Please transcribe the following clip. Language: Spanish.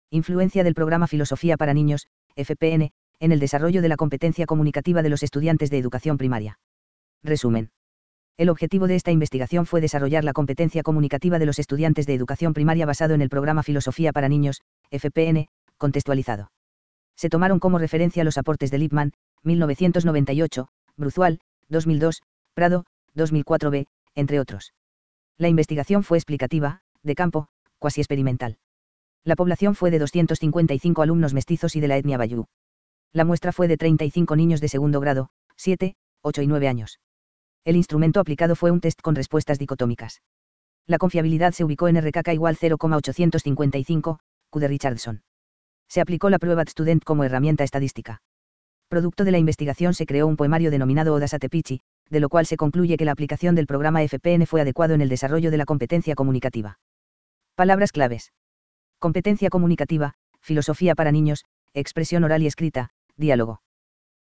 Influencia del programa Filosofía para Niños, FPN, en el desarrollo de la competencia comunicativa de los estudiantes de educación primaria. Resumen. El objetivo de esta investigación fue desarrollar la competencia comunicativa de los estudiantes de educación primaria basado en el programa Filosofía para Niños, FPN, contextualizado. Se tomaron como referencia los aportes de Lippmann, 1998, Bruzual, 2002, Prado, 2004b, entre otros. La investigación fue explicativa, de campo, cuasi experimental. La población fue de 255 alumnos mestizos y de la etnia bayú. La muestra fue de 35 niños de segundo grado, 7, 8 y 9 años. El instrumento aplicado fue un test con respuestas dicotómicas. La confiabilidad se ubicó en RKK igual 0,855, Q de Richardson. Se aplicó la prueba Student como herramienta estadística. Producto de la investigación se creó un poemario denominado Odas a Tepichi, de lo cual se concluye que la aplicación del programa FPN fue adecuado en el desarrollo de la competencia comunicativa. Palabras claves. Competencia comunicativa, filosofía para niños, expresión oral y escrita, diálogo.